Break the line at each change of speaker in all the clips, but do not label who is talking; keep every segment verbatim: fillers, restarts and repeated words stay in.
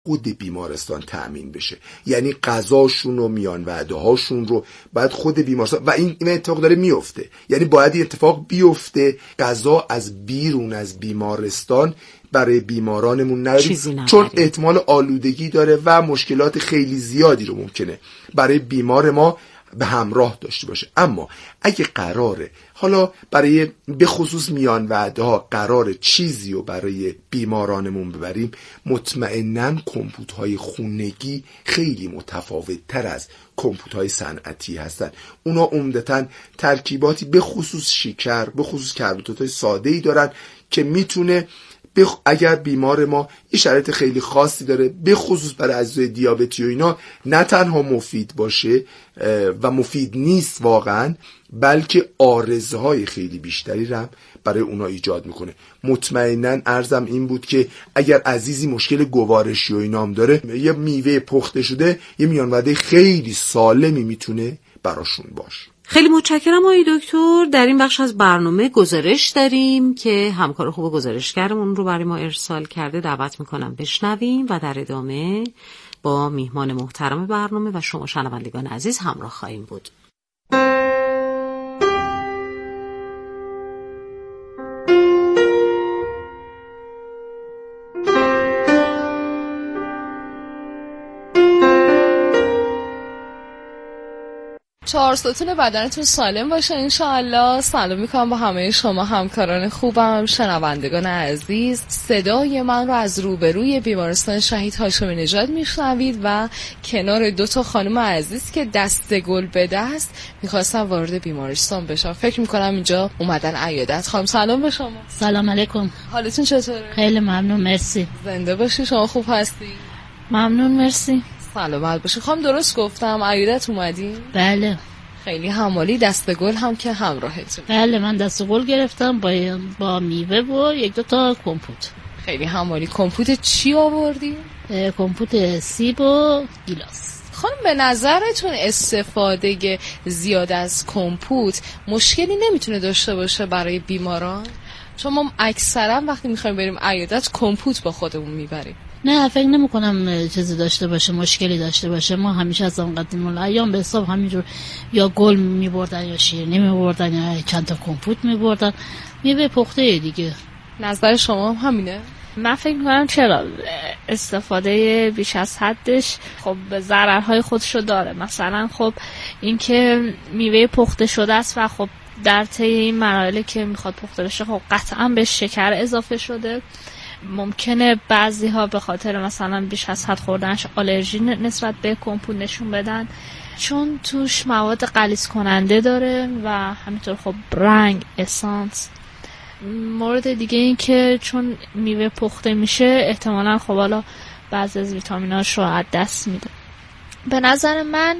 خود بیمارستان تأمین بشه، یعنی غذاشون و میان وعده هاشون رو باید خود بیمارستان، و این این اتفاق داره میفته، یعنی باید این اتفاق بیفته، غذا از بیرون از بیمارستان برای بیمارانمون نریم، چون احتمال آلودگی داره و مشکلات خیلی زیادی رو ممکنه برای بیمار ما به همراه داشته باشه. اما اگه قراره حالا برای به خصوص میان وعده ها قرار چیزی رو برای بیمارانمون ببریم، مطمئناً کمپوت های خونگی خیلی متفاوت تر از کمپوت های صنعتی هستن. اونا عمدتاً ترکیباتی به خصوص شکر، به خصوص کربوهیدرات های ساده‌ای دارن که میتونه بخ... اگر بیمار ما یه شرایط خیلی خاصی داره، به خصوص برای عزیزای دیابتی و اینا، نه تنها مفید باشه و مفید نیست واقعا، بلکه عارضه‌های خیلی بیشتری رو برای اونا ایجاد میکنه. مطمئناً عرضم این بود که اگر عزیزی مشکل گوارشی و اینام داره، یه میوه پخته شده، یه میان وعده خیلی سالمی میتونه براشون باشه.
خیلی متشکرم آقای دکتر. در این بخش از برنامه گزارش داریم که همکار خوب گزارشگرمون رو برای ما ارسال کرده، دعوت میکنم بشنویم و در ادامه با میهمان محترم برنامه و شما شنوندگان عزیز همراه خواهیم بود.
چهار ستون بدنتون سالم باشه انشاءالله. سلام میکنم با همه شما همکاران خوبم، شنوندگان عزیز. صدای من رو از روبروی بیمارستان شهید هاشمی نژاد میشنوید و کنار دو تا خانم عزیز که دست گل به دست میخواستم وارد بیمارستان بشم. فکر میکنم اینجا اومدن عیادت. خانم سلام به شما.
سلام علیکم.
حالتون چطوره؟
خیلی ممنون، مرسی.
زنده باشی. شما خوب هستی؟
ممنون، مرسی.
سلامت باشی. خانم درست گفتم عیادت اومدین؟
بله.
خیلی همالی. دست گل هم که همراهتون؟
بله، من دست گل گرفتم با با میوه و یک دو تا کمپوت.
خیلی همالی. کمپوت چی آوردی؟
کمپوت سیب و گیلاس.
خانم به نظرتون استفاده زیاد از کمپوت مشکلی نمیتونه داشته باشه برای بیماران؟ چون ما اکثرا وقتی میخوایم بریم عیادت کمپوت با خودمون میبریم.
نه، فکر نمی کنم چیزی داشته باشه، مشکلی داشته باشه. ما همیشه از اون قدیم الایام به حساب همینجور یا گل می بردن یا شیرینی می بردن یا چند تا کمپوت می بردن، میوه پخته دیگه.
نظر شما هم همینه؟
من فکر میکنم چرا استفاده بیش از حدش خب ضررهای خودشو داره. مثلا خب اینکه میوه پخته شده است و خب در طی این مراحلی که میخواد پخته بشه خب قطعا به شکر اضافه شده. ممکنه بعضی ها به خاطر مثلا بیش از حد خوردنش آلرژی نسبت به کمپوت نشون بدن، چون توش مواد غلیظ کننده داره و همینطور خب رنگ، اسانس. مورد دیگه این که چون میوه پخته میشه احتمالاً خب حالا بعضی از ویتامیناش رو از دست میده. به نظر من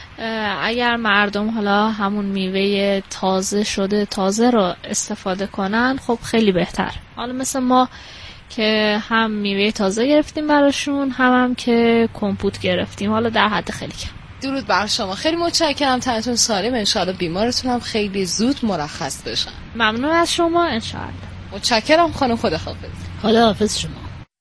اگر مردم حالا همون میوه تازه شده تازه رو استفاده کنن خب خیلی بهتر. حالا مثل ما که هم میوه تازه گرفتیم براشون، هم هم که کمپوت گرفتیم، حالا در حد خیلی کم.
درود بر شما. خیلی متشکرم. تنتون سالم. انشاءالله بیمارتون هم خیلی زود مرخص بشن.
ممنون از شما. انشاءالله.
متشکرم خانم. خداحافظ.
خداحافظ شما.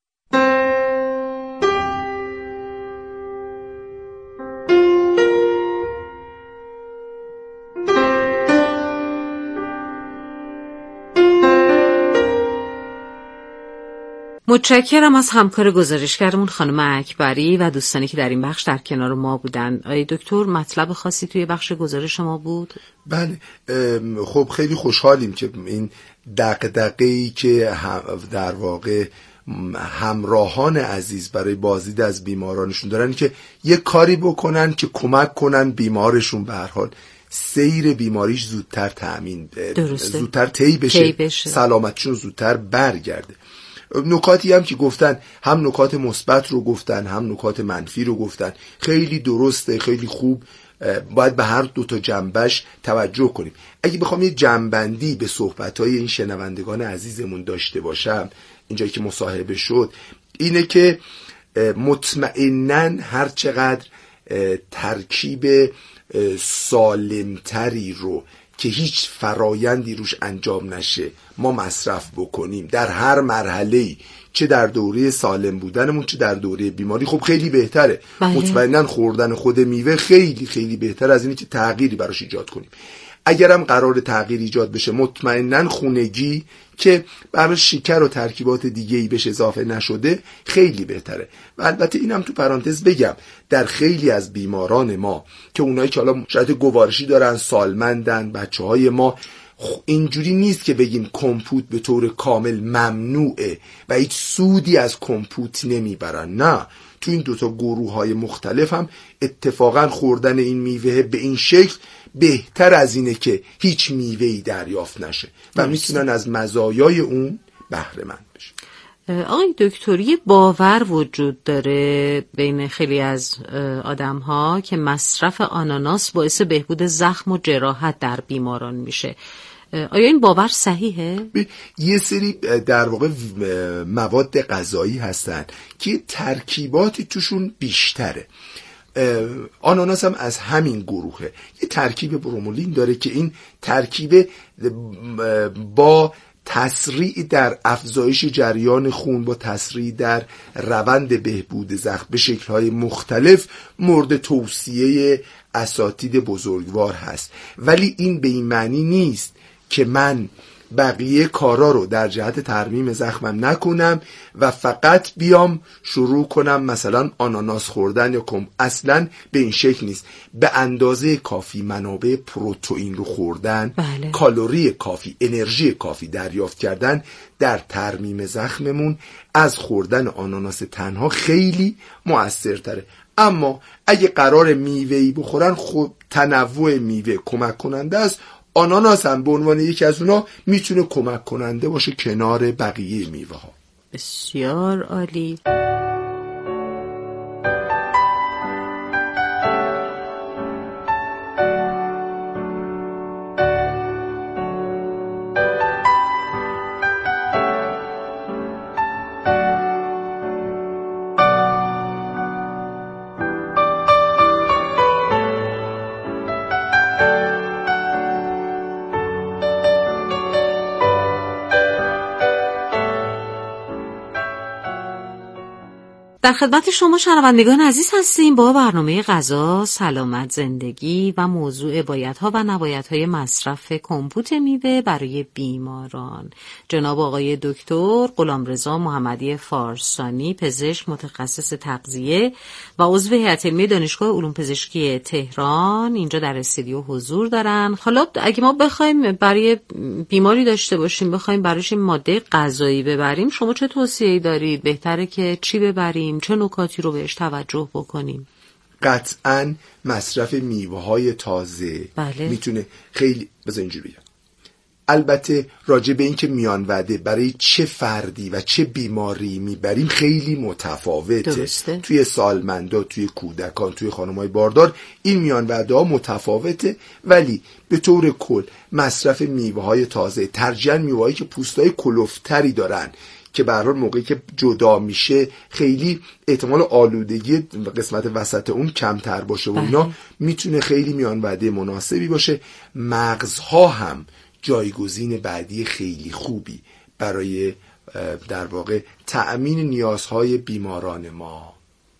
متشکرم از همکار گزارشگرمون خانم اکبری و دوستانی که در این بخش در کنار ما بودن. آقای دکتر مطلب خاصی توی بخش گزارش ما بود؟
بله، خب خیلی خوشحالیم که این دغدغه‌ای که در واقع همراهان عزیز برای بازدید از بیمارانشون دارن که یک کاری بکنن که کمک کنن بیمارشون به هر حال سیر بیماریش زودتر تأمین
درسته.
زودتر طی بشه,
بشه.
سلامتشون زودتر برگرده. نکاتی هم که گفتن، هم نکات مثبت رو گفتن هم نکات منفی رو گفتن، خیلی درسته، خیلی خوب. باید به هر دو تا جنبش توجه کنیم. اگه بخوام یه جنبندی به صحبت‌های این شنوندگان عزیزمون داشته باشم اینجایی که مصاحبه شد، اینه که مطمئناً هر چقدر ترکیب سالمتری رو که هیچ فرایندی روش انجام نشه ما مصرف بکنیم در هر مرحله‌ای چه در دوره سالم بودنمون چه در دوره بیماری خب خیلی بهتره.
بله.
مطمئناً خوردن خود میوه خیلی خیلی بهتر از اینه که تغییری براش ایجاد کنیم. اگرم قرار تغییر ایجاد بشه مطمئناً خونگی که برای شکر و ترکیبات دیگه‌ای بهش اضافه نشده خیلی بهتره. و البته اینم تو پرانتز بگم در خیلی از بیماران ما که اونایی که حالا شاید گوارشی دارن، سالمندن، بچه‌های ما، اینجوری نیست که بگیم کمپوت به طور کامل ممنوعه و هیچ سودی از کمپوت نمیبرن. نه، تو این دوتا گروه های مختلف هم اتفاقا خوردن این میوه به این شکل بهتر از اینه که هیچ میوه‌ای دریافت نشه و میتونن از مزایای اون بهره مند بشن.
آقای دکتر، یه باور وجود داره بین خیلی از آدم ها که مصرف آناناس باعث بهبود زخم و جراحت در بیماران میشه. آیا این باور صحیحه؟
یه سری در واقع مواد غذایی هستن که ترکیباتی توشون بیشتره. آناناس هم از همین گروهه. یه ترکیب برومولین داره که این ترکیب با تسریع در افزایش جریان خون، با تسریع در روند بهبود زخم به شکل‌های مختلف مورد توصیه اساتید بزرگوار هست. ولی این به این معنی نیست که من بقیه کارا رو در جهت ترمیم زخمم نکنم و فقط بیام شروع کنم مثلا آناناس خوردن یا کم. اصلا به این شکل نیست. به اندازه کافی منابع پروتئین رو خوردن،
بله.
کالری کافی، انرژی کافی دریافت کردن در ترمیم زخممون از خوردن آناناس تنها خیلی مؤثرتره. اما اگه قرار میوه‌ای بخورن، خب تنوع میوه کمک کننده است. آناناس هم به عنوان یکی از اونا میتونه کمک کننده باشه کنار بقیه میوه ها.
بسیار عالی. در خدمت شما شنوندگان عزیز هستیم با برنامه غذا، سلامت، زندگی و موضوع بایدها و نبایدهای مصرف کمپوت میوه برای بیماران. جناب آقای دکتر غلامرضا محمدی فارسانی، پزشک متخصص تغذیه و عضو هیئت علمی دانشگاه علوم پزشکی تهران اینجا در استودیو حضور دارن. حالا اگه ما بخوایم برای بیماری داشته باشیم، بخوایم براش ماده غذایی ببریم، شما چه توصیه‌ای دارید؟ بهتره که چی ببریم؟ چه نکاتی رو بهش توجه بکنیم؟
قطعاً مصرف میوه‌های تازه
بله.
میتونه خیلی بذار اینجوری بگم. البته راجع به این که میان وعده برای چه فردی و چه بیماری میبریم خیلی متفاوته.
درسته.
توی سالمندا، توی کودکان، توی خانم‌های باردار این میان وعده ها متفاوته، ولی به طور کل مصرف میوه‌های تازه، ترجیحاً میوه‌هایی که پوستای کلفتری دارن که به هر حال موقعی که جدا میشه خیلی احتمال آلودگی قسمت وسط اون کمتر باشه و اینا میتونه خیلی میان وعده مناسبی باشه. مغزها هم جایگزین بعدی خیلی خوبی برای در واقع تأمین نیازهای بیماران ما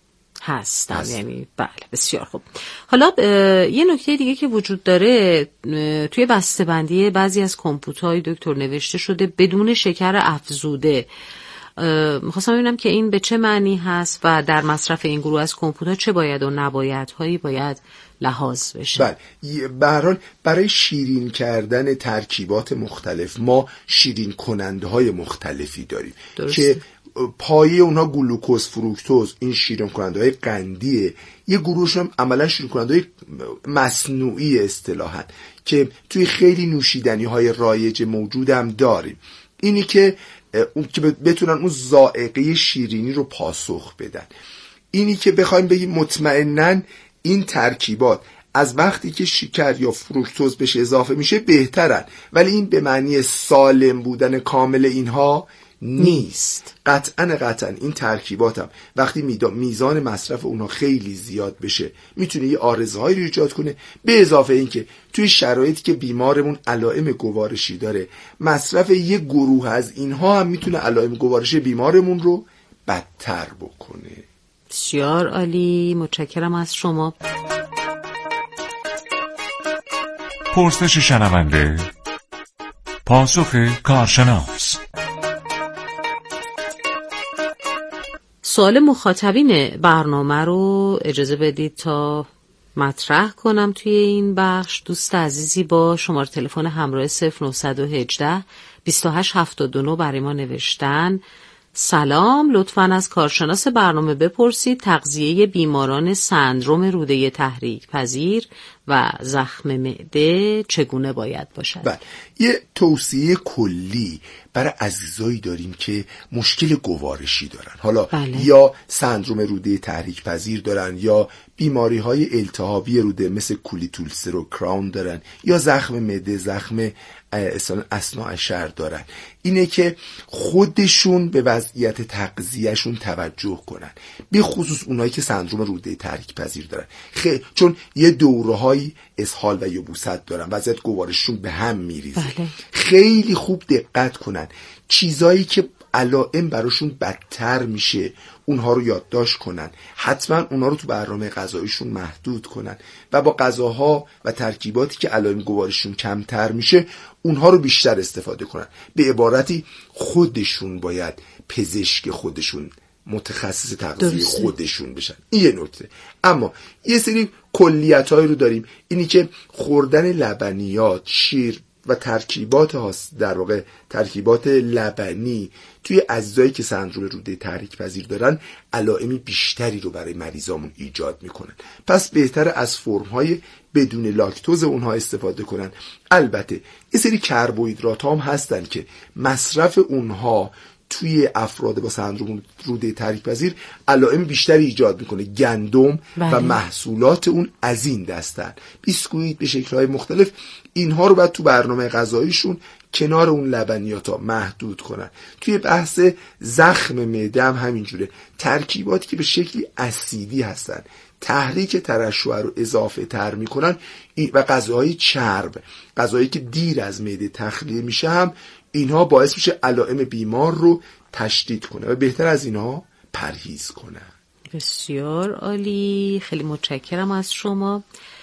هستن
هست.
یعنی بله، بسیار خوب. حالا یه نکته دیگه که وجود داره، توی بسته‌بندی بعضی از کمپوت‌های دکتر نوشته شده بدون شکر افزوده. می‌خواستم ببینم که این به چه معنی هست و در مصرف این گروه از کمپوت‌ها چه باید و نبایدهایی باید لحاظ بشه.
بله، به هر حال برای شیرین کردن ترکیبات مختلف ما شیرین کننده های مختلفی داریم. درسته. که پایه اونها گلوکوز، فروکتوز، این شیرین کننده های قندیه. یه گروهشون هم عملا شیرین کننده های مصنوعی اصطلاحاً که توی خیلی نوشیدنی های رایج موجود هم داریم. اینی که اون که بتونن اون ذائقه شیرینی رو پاسخ بدن. اینی که بخوایم بگیم مطمئناً این ترکیبات از وقتی که شکر یا فروکتوز بهش اضافه میشه بهترن، ولی این به معنی سالم بودن کامل اینها نیست. قطعا قطعا این ترکیباتم وقتی میزان مصرف اونها خیلی زیاد بشه میتونه یه عارضه‌هایی رو ایجاد کنه، به اضافه اینکه توی شرایطی که بیمارمون علائم گوارشی داره مصرف یه گروه از اینها هم میتونه علائم گوارشی بیمارمون رو بدتر بکنه.
بسیار عالی، متشکرم از شما.
پرسش شنونده، پاسخ کارشناس.
سوال مخاطبین برنامه رو اجازه بدید تا مطرح کنم توی این بخش. دوست عزیزی با شماره تلفن همراه صفر نه یک هشت دو هشت هفتاد و نه برای ما نوشتن: سلام، لطفاً از کارشناس برنامه بپرسید تغذیه بیماران سندروم روده تحریک پذیر و زخم معده چگونه باید باشد؟
بله، یه توصیه کلی برای عزیزایی داریم که مشکل گوارشی دارن، حالا بله. یا سندروم روده تحریک پذیر دارن یا بیماری های التهابی روده مثل کولیت اولسر و کراون دارن یا زخم معده، زخم اثناء شر دارن. اینه که خودشون به وضعیت تغذیهشون توجه کنن، به خصوص اونایی که سندروم روده تحریک پذیر دارن، خیلی چون یه دوره‌های اسهال و یبوست دارن، وضعیت گوارششون به هم میریزه. بله. خیلی خوب دقت کنن، چیزایی که علائم براشون بدتر میشه اونها رو یادداشت کنن، حتما اونها رو تو برنامه غذاییشون محدود کنن و با غذاها و ترکیباتی که علائم گوارششون کمتر میشه اونها رو بیشتر استفاده کنن. به عبارتی خودشون باید پزشک خودشون، متخصص تغذیه خودشون بشن. این یه نکته. اما یه سری کلیت‌هایی رو داریم، اینی که خوردن لبنیات، شیر و ترکیبات در واقع ترکیبات لبنی توی عزیزایی که سندروم روده تحریک پذیر دارن علائم بیشتری رو برای مریضامون ایجاد میکنن. پس بهتره از فرم‌های بدون لاکتوز اونها استفاده کنن. البته یه سری کربوهیدرات هم هستن که مصرف اونها توی افراد با سندروم روده تحریک پذیر علائم بیشتری ایجاد میکنه. گندم بله. و محصولات اون از این دستن، بیسکویت به شکل‌های مختلف، اینها رو باید تو برنامه غذاییشون کنار اون لبنیات ها محدود کنن. توی بحث زخم معده هم همینجوره، ترکیباتی که به شکلی اسیدی هستن تحریک ترشح رو اضافه تر میکنن و غذاهای چرب، غذایی که دیر از معده تخلیه میشه، هم اینها باعث میشه علائم بیمار رو تشدید کنه و بهتر از اینها پرهیز کنه.
بسیار عالی، خیلی متشکرم از شما.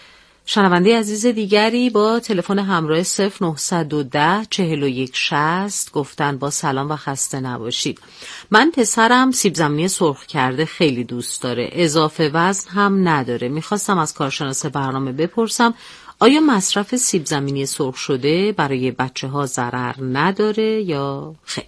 شنونده عزیز دیگری با تلفن همراه صفر نه یک صفر چهل و یک شصت گفتن: با سلام و خسته نباشید. من پسرم سیب زمینی سرخ کرده خیلی دوست داره، اضافه وزن هم نداره. میخواستم از کارشناس برنامه بپرسم آیا مصرف سیب زمینی سرخ شده برای بچه ها ضرر نداره یا خیر؟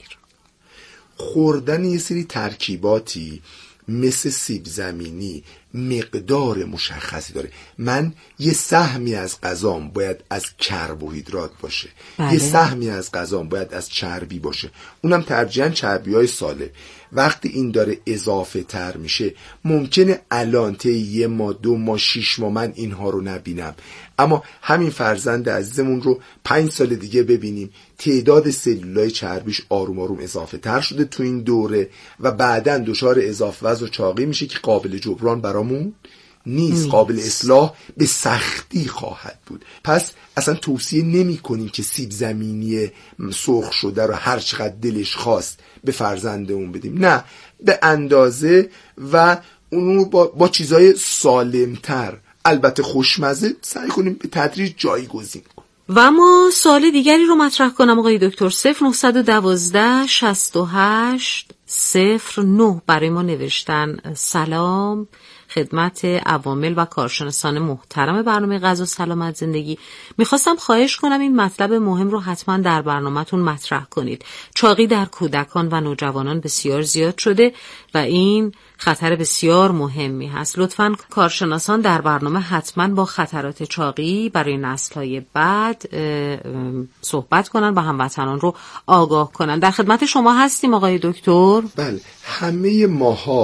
خوردن یه سری ترکیباتی مثل سیب زمینی مقدار مشخصی داره. من یه سهمی از غذام باید از کربوهیدرات باشه، بله. یه سهمی از غذام باید از چربی باشه، اونم ترجیحاً چربی‌های سالم. وقتی این داره اضافه تر میشه ممکنه الان طی یه ماه، دو ماه، شیش ماه من اینها رو نبینم، اما همین فرزند عزیزمون رو پنج سال دیگه ببینیم تعداد سلولای چربیش آروم آروم اضافه تر شده تو این دوره و بعداً دچار اضافه وزن و چاقی میشه که قابل جبران برامون نیست، نیست. قابل اصلاح به سختی خواهد بود. پس اصلا توصیه نمی کنیم که سیب زمینی سرخ شده رو هر چقدر دلش خواست به فرزندمون بدیم، نه، به اندازه و اونو با, با چیزای سالمتر، البته خوشمزه، سعی کنیم به تدریج جایگزین کنیم.
و ما سوال دیگری رو مطرح کنم آقای دکتر. صفر نه یک دو شصت و هشت صفر نه برای ما نوشتن: سلام خدمت عوامل و کارشناسان محترم برنامه غذا سلامت زندگی، میخواستم خواهش کنم این مطلب مهم رو حتما در برنامه‌تون مطرح کنید. چاقی در کودکان و نوجوانان بسیار زیاد شده و این خطر بسیار مهمی هست. لطفاً کارشناسان در برنامه حتما با خطرات چاقی برای نسل‌های بعد صحبت کنن و هموطنان رو آگاه کنن. در خدمت شما هستیم آقای دکتر.
بله، همه ماها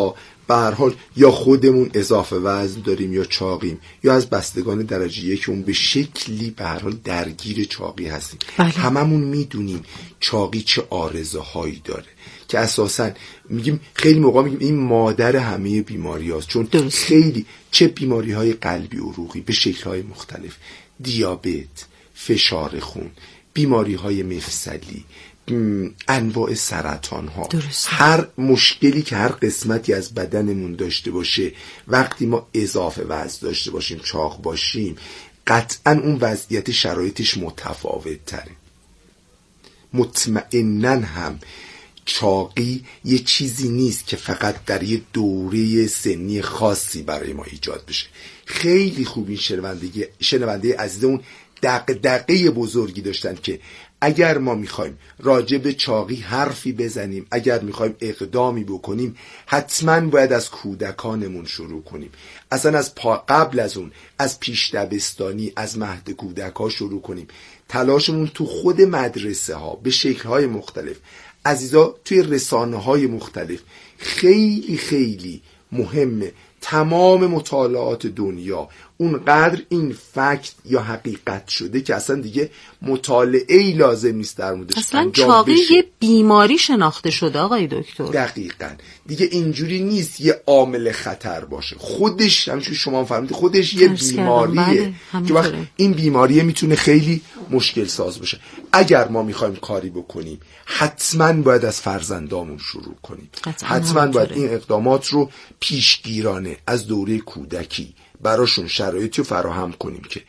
به هر حال یا خودمون اضافه وزن داریم یا چاقیم، یا از بستگان درجه یک اون به شکلی به هر حال درگیر چاقی هستیم.
بله.
هممون میدونیم چاقی چه آرزه هایی داره که اساساً میگیم، خیلی موقع میگیم این مادر همه بیماری هاست، چون درست. خیلی چه بیماری های قلبی عروقی به شکل های مختلف، دیابت، فشار خون، بیماری های مفصلی، انواع سرطان ها، درست. هر مشکلی که هر قسمتی از بدنمون داشته باشه، وقتی ما اضافه وزن داشته باشیم، چاق باشیم، قطعا اون وضعیت شرایطش متفاوت تره. مطمئناً هم چاقی یه چیزی نیست که فقط در یه دوره سنی خاصی برای ما ایجاد بشه. خیلی خوب این شنونده شنونده عزیزمون دغدغه بزرگی داشتن که اگر ما میخوایم راجع به چاقی حرفی بزنیم، اگر میخوایم اقدامی بکنیم، حتما باید از کودکانمون شروع کنیم. اصلا از قبل از اون، از پیش دبستانی، از مهد کودک ها شروع کنیم. تلاشمون تو خود مدرسه ها به شکل‌های مختلف، عزیزا توی رسانه های مختلف خیلی خیلی مهمه. تمام مطالعات دنیا اونقدر این فکت یا حقیقت شده که اصلا دیگه مطالعه‌ای لازم نیست در موردش.
اصلا چاقی یه بیماری شناخته شده آقای دکتر.
دقیقاً دیگه اینجوری نیست یه عامل خطر باشه، خودش همچون شما فهمیدید خودش یه بیماریه که وقت این بیماریه میتونه خیلی مشکل ساز باشه. اگر ما میخوایم کاری بکنیم حتما باید از فرزندامون شروع کنیم، حتما باید این اقدامات رو پیشگیرانه از دوره کودکی براشون شرایطی رو فراهم کنیم که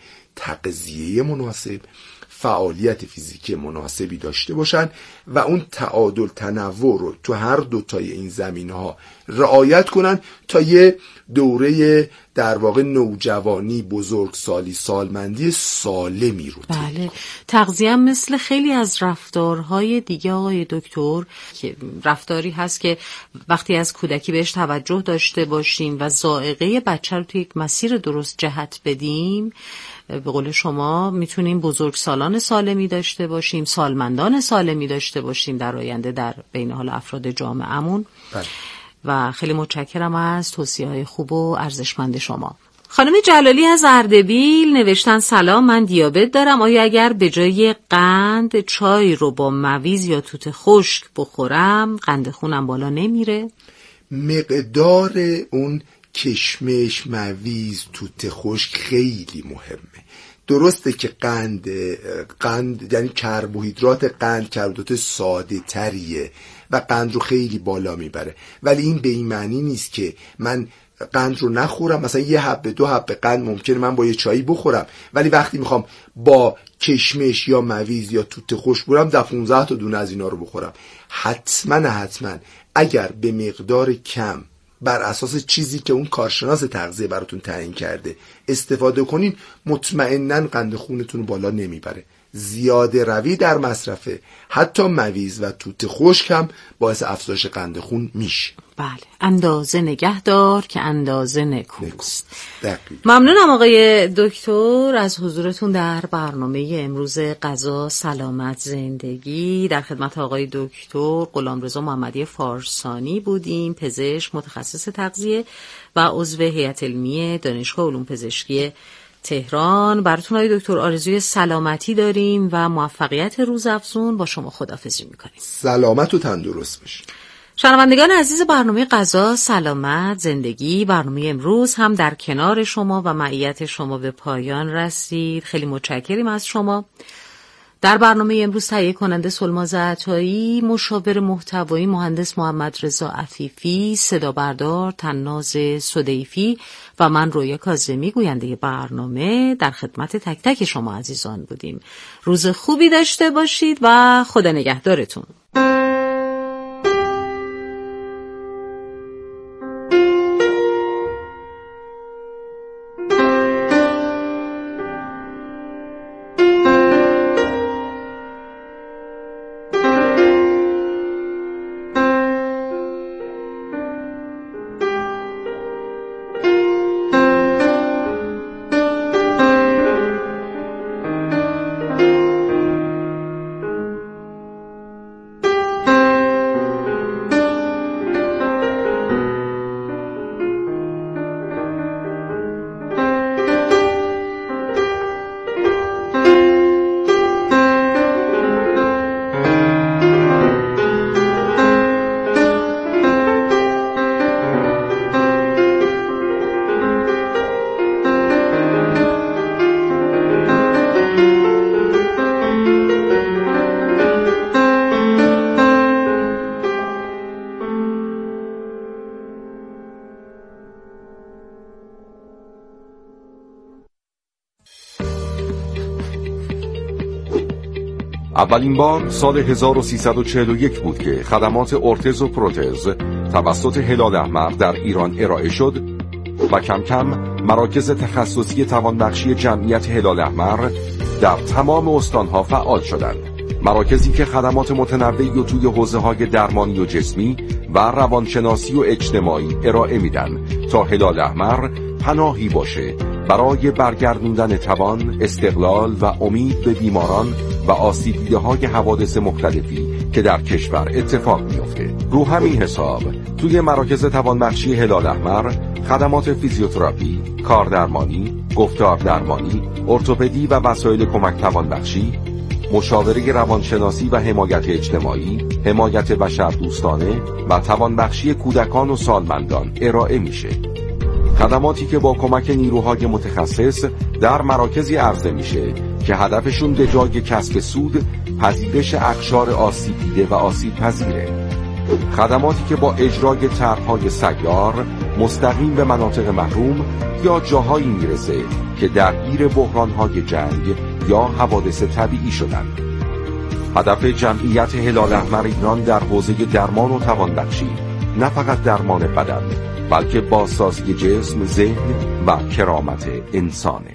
تغذیه مناسب، فعالیت فیزیکی مناسبی داشته باشن و اون تعادل تنوع رو تو هر دوتای این زمینه‌ها رعایت کنن تا یه دوره در واقع نوجوانی، بزرگسالی، سالمندی سالمی رو.
بله، تغذیه مثل خیلی از رفتارهای دیگه آقای دکتر که رفتاری هست که وقتی از کودکی بهش توجه داشته باشیم و ذائقه بچه رو توی یک مسیر درست جهت بدیم، به قول شما میتونیم بزرگسالان سالمی داشته باشیم، سالمندان سالمی داشته باشیم در آینده در بین حال افراد جامعه‌مون. بله. و خیلی متشکرم از توصیه‌های خوب و ارزشمند شما. خانم جلالی از اردبیل نوشتن سلام، من دیابت دارم، آیا اگر به جای قند چای رو با مویز یا توت خشک بخورم قند خونم بالا نمیره؟
مقدار اون کشمش، مویز، توت خشک خیلی مهمه. درسته که قند قند یعنی کربوهیدرات، قند کربوهیدرات ساده تریه و قند رو خیلی بالا میبره، ولی این به این معنی نیست که من قند رو نخورم. مثلا یه حبه دو حبه قند ممکنه من با یه چایی بخورم، ولی وقتی میخوام با کشمش یا مویز یا توت خشک بخورم ده پونزده تا دونه از اینا رو بخورم. حتما حتما اگر به مقدار کم بر اساس چیزی که اون کارشناس تغذیه براتون تعیین کرده استفاده کنین، مطمئناً قند خونتون بالا نمیبره. زیاده روی در مصرف حتی مویز و توت خشک هم باعث افزایش قند خون میشه.
بله، اندازه نگه دار که اندازه نکوست. ممنونم آقای دکتر از حضورتون در برنامه امروز غذا سلامت زندگی. در خدمت آقای دکتر غلامرضا محمدی فارسانی بودیم، پزشک متخصص تغذیه و عضو هیئت علمی دانشگاه علوم پزشکی تهران. براتون آقای دکتر آرزوی سلامتی داریم و موفقیت روزافزون. با شما خداحافظی میکنیم.
سلامت و تندرست باشید.
شنوندگان عزیز برنامه غذا سلامت زندگی، برنامه امروز هم در کنار شما و معیت شما به پایان رسید. خیلی متشکریم از شما. در برنامه امروز تهیه کننده سلماز عطایی، مشاور محتوایی مهندس محمد رضا عفیفی، صدا بردار طناز سدیفی و من رویا کاظمی گوینده برنامه در خدمت تک تک شما عزیزان بودیم. روز خوبی داشته باشید و خدا نگهدارتون.
اولین بار سال هزار و سیصد و چهل و یک بود که خدمات ارتز و پروتز توسط هلال احمر در ایران ارائه شد و کم کم مراکز تخصصی توانبخشی جمعیت هلال احمر در تمام استانها فعال شدند. مراکزی که خدمات متنوعی و توی حوزه‌های درمانی و جسمی و روانشناسی و اجتماعی ارائه میدن تا هلال احمر پناهی باشه برای برگردوندن توان، استقلال و امید به بیماران و آسیب دیده‌های حوادث مختلفی که در کشور اتفاق میفته. رو همین حساب توی مراکز توانبخشی هلال احمر خدمات فیزیوتراپی، کاردرمانی، گفتار درمانی، ارتوپدی و وسایل کمک توانبخشی، مشاوره روانشناسی و حمایت اجتماعی، حمایت بشردوستانه و توانبخشی کودکان و سالمندان ارائه میشه. خدماتی که با کمک نیروهای متخصص در مراکزی عرضه میشه که هدفشون به جای کسب سود پذیرش اقشار آسیب دیده و آسیب پذیره. خدماتی که با اجرای طرح‌های سیار مستقیم به مناطق محروم یا جاهایی میرسه که درگیر بحران‌های جنگ یا حوادث طبیعی شدند. هدف جمعیت هلال احمر ایران در حوزه درمان و توانبخشی نه فقط درمان بدن بلکه بازسازی جسم، ذهن و کرامت انسانه.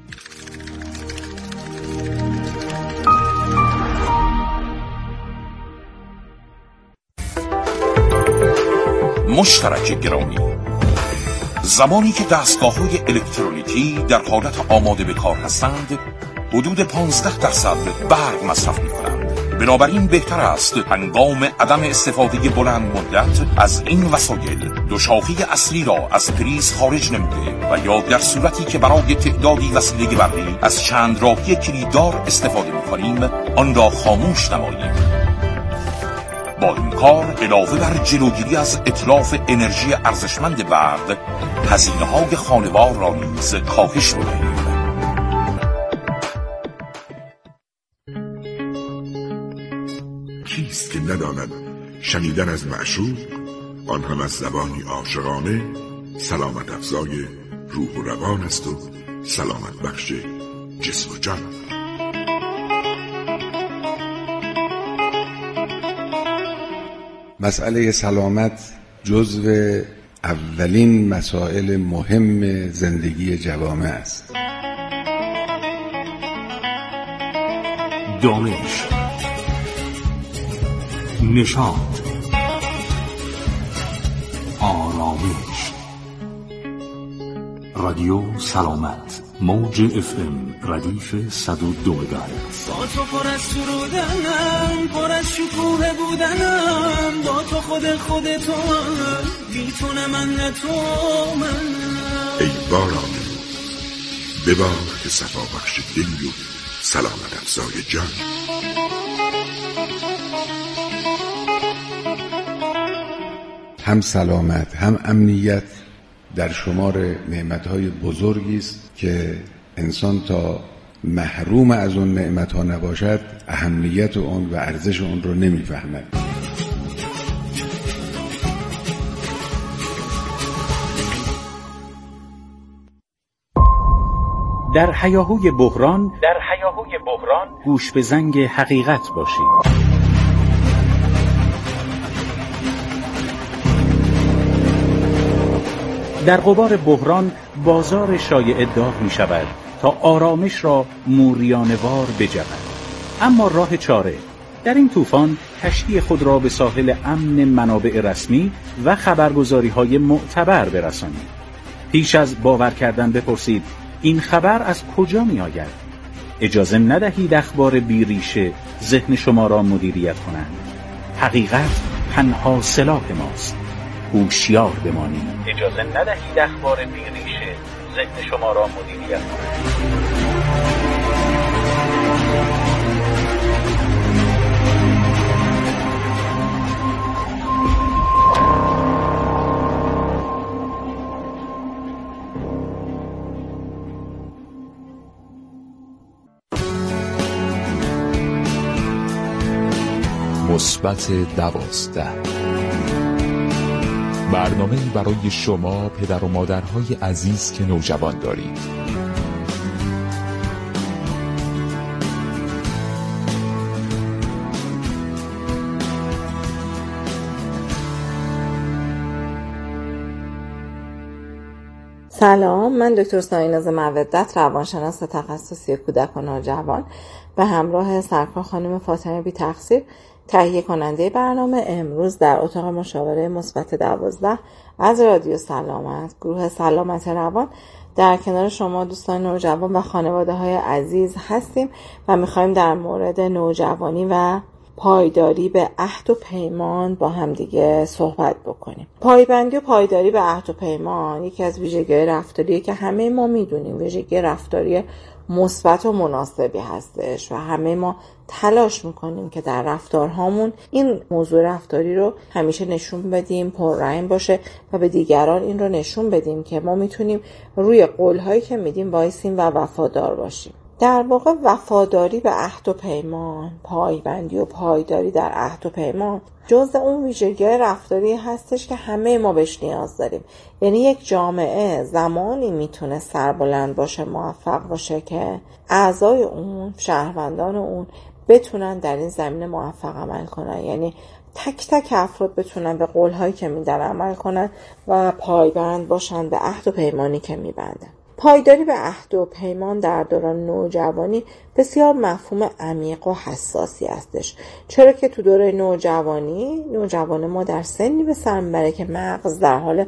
مشترک گرامی، زمانی که دستگاه‌های الکترونیکی در حالت آماده به کار هستند حدود پانزده درصد برق مصرف می‌کنند. بنابراین بهتر است هنگام عدم استفاده بلند مدت از این وسایل دو شاخه اصلی را از پریز خارج نموده و یا در صورتی که برای تعدادی وسیله برقی از چند راهی کلیددار استفاده می‌کنیم آن را خاموش نماییم. با این کار علاوه بر جلوگیری از اتلاف انرژی ارزشمند برق، هزینه‌های خانوار را نیز کاهش می‌دهیم.
کیست که نداند شنیدن از معشوق، آن هم از زبانی عاشقانه، سلامت افزای روح و روان است و سلامت بخش جسم و جان.
مسئله سلامت جزو اولین مسائل مهم زندگی جوامع است.
دانش، نشاط، آرامش. رادیو سلامت، موج اف ام ردیف صد و دو مگاهرتز.
با تو پر از سرودنم، پر از شکوه بودنم، با تو خود خودتو بی تو نه من نه تو من.
ای باران ببار که صفا بخش دل و سلامت افزای جان.
هم سلامت هم امنیت در شمار نعمت‌های بزرگی است که انسان تا محروم از اون نعمت‌ها نباشد اهمیت اون و ارزش اون رو نمی‌فهمد.
در هیاهوی بحران در هیاهوی بحران گوش به زنگ حقیقت باشید. در غبار بحران بازار شایعه داغ می شود تا آرامش را موریانوار بجود. اما راه چاره در این طوفان کشتی خود را به ساحل امن منابع رسمی و خبرگزاری های معتبر برسانید. پیش از باور کردن بپرسید این خبر از کجا می آید؟ اجازه ندهید اخبار بیریشه ذهن شما را مدیریت کنند. حقیقت تنها سلاح ماست. هوشیار بمانید. اجازه ندهید اخبار بیریشه ذهن شما را مدیریت کنند.
مثبت دوازده، برنامه‌ای برای شما پدر و مادرهای عزیز که نوجوان دارید.
سلام، من دکتر سایناز مودت، روانشناس تخصصی کودک و نوجوان به همراه سرکار خانم فاطمه بی تقصیر تهیه کننده برنامه امروز در اتاق مشاوره مثبت دوازده از رادیو سلامت گروه سلامت روان در کنار شما دوستان نوجوان و خانواده های عزیز هستیم و میخوایم در مورد نوجوانی و پایداری به عهد و پیمان با هم دیگه صحبت بکنیم. پایبندی و پایداری به عهد و پیمان یکی از ویژگی‌های رفتاریه که همه ما میدونیم ویژگی رفتاری مثبت و مناسبی هستش و همه ما تلاش میکنیم که در رفتارهامون این موضوع رفتاری رو همیشه نشون بدیم، پررنگ باشه و به دیگران این رو نشون بدیم که ما میتونیم روی قولهایی که میدیم وایسیم و وفادار باشیم. در واقع وفاداری به عهد و پیمان، پایبندی و پایداری در عهد و پیمان جزء اون ویژگی‌های رفتاری هستش که همه ما بهش نیاز داریم. یعنی یک جامعه زمانی میتونه سربلند باشه، موفق باشه که اعضای اون، شهروندان اون بتونن در این زمینه موفق عمل کنن. یعنی تک تک افراد بتونن به قولهایی که میدن عمل کنن و پایبند باشن به عهد و پیمانی که میبندن. پایداری به عهد و پیمان در دوران نوجوانی بسیار مفهوم عمیق و حساسی هستش، چرا که تو دوره نوجوانی نوجوان ما در سنی به سر میبره که مغز در حال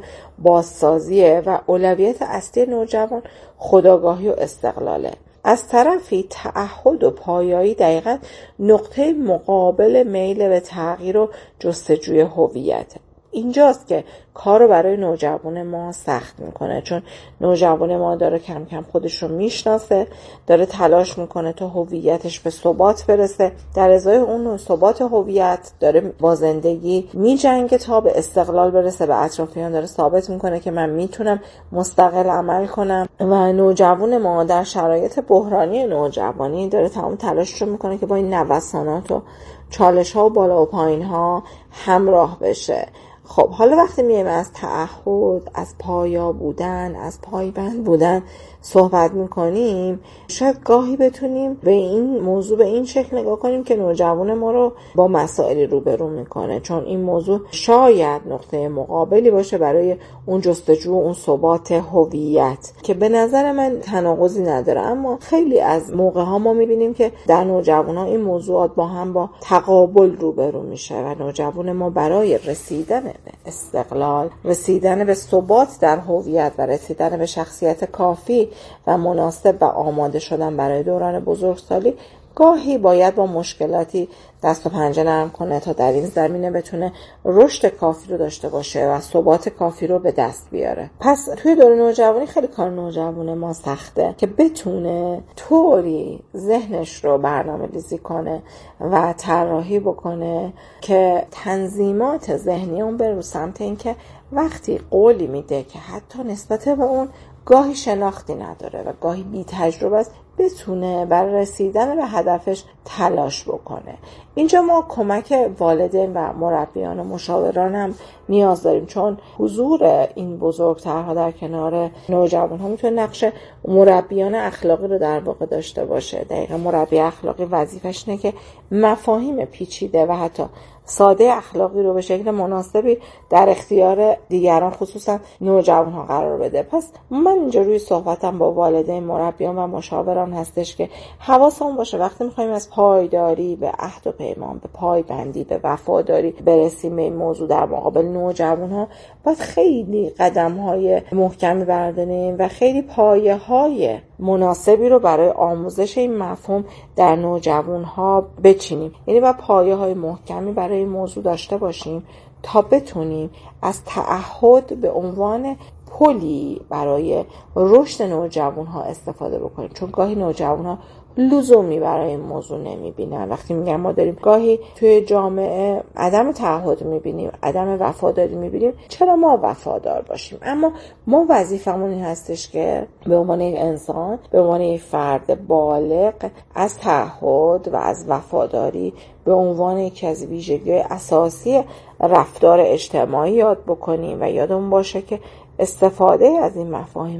بازسازیه و اولویت اصلی نوجوان خودآگاهی و استقلاله. از طرفی تعهد و پایایی دقیقاً نقطه مقابل میل به تغییر و جستجوی هویته. اینجاست که کارو برای نوجوان ما سخت میکنه، چون نوجوان ما داره کم کم خودش رو میشناسه، داره تلاش میکنه تا هویتش به ثبات برسه، در ازای اون ثبات هویت داره با زندگی میجنگه تا به استقلال برسه، به اطرافیان داره ثابت میکنه که من میتونم مستقل عمل کنم و نوجوان ما در شرایط بحرانی نوجوانی داره تمام تلاش رو میکنه که با این نوسانات و چالش ها و بالا و پایین ها همراه بشه. خب حالا وقتی میایم از تعهد، از پایا بودن، از پایبند بودن صحبت میکنیم، شاید گاهی بتونیم به این موضوع به این شکل نگاه کنیم که نوجوان ما رو با مسائلی روبرو میکنه، چون این موضوع شاید نقطه مقابلی باشه برای اون جستجو، اون ثبات هویت که به نظر من تناقضی نداره. اما خیلی از موقع ها ما میبینیم که در نوجوان ها این موضوعات با هم با تقابل روبرو میشه و نوجوان ما برای رسیدن به استقلال، رسیدن به ثبات در هویت و رسیدن به شخصیت کافی و مناسب و آماده شدن برای دوران بزرگسالی گاهی باید با مشکلاتی دست و پنجه نرم کنه تا در این زمینه بتونه رشد کافی رو داشته باشه و ثبات کافی رو به دست بیاره. پس توی دوره نوجوانی خیلی کار نوجوان ما سخته که بتونه طوری ذهنش رو برنامه ریزی کنه و طراحی بکنه که تنظیمات ذهنی اون بره رو سمت این که وقتی قولی میده که حتی نسبت به اون گاهی شناختی نداره و گاهی بی تجربه است، بتونه برای رسیدن به هدفش تلاش بکنه. اینجا ما کمک والدین و مربیان و مشاوران هم نیاز داریم، چون حضور این بزرگترها در کنار نوجوان ها میتونه نقش مربیان اخلاقی رو در واقع داشته باشه. دقیقا مربی اخلاقی وظیفش اینه که مفاهیم پیچیده و حتی ساده اخلاقی رو به شکل مناسبی در اختیار دیگران خصوصا نوجوان ها قرار بده. پس من اینجا روی صحبتم با والدین، مربیان و مشاوران هستش که حواسمون باشه وقتی میخوایم از پایداری به عهد و پیمان، به پایبندی، به وفاداری برسیم به این موضوع در مقابل نوجوان ها، باید خیلی قدم های محکمی برداریم و خیلی پایه های مناسبی رو برای آموزش این مفهوم در نوجوان ها بچینیم. یعنی باید پایه های محکمی برای این موضوع داشته باشیم تا بتونیم از تعهد به عنوان پلی برای رشد نوجوان ها استفاده بکنیم، چون گاهی نوجوان ها لزومی برای این موضوع نمیبینن. وقتی میگم ما داریم گاهی توی جامعه عدم تعهد میبینیم، عدم وفاداری میبینیم، چرا ما وفادار باشیم؟ اما ما وظیفمون این هستش که به عنوان یک انسان، به عنوان یک فرد بالغ از تعهد و از وفاداری به عنوان یکی از ویژگی اساسی رفتار اجتماعی یاد بکنیم و یادمون باشه که استفاده از این مفاهیم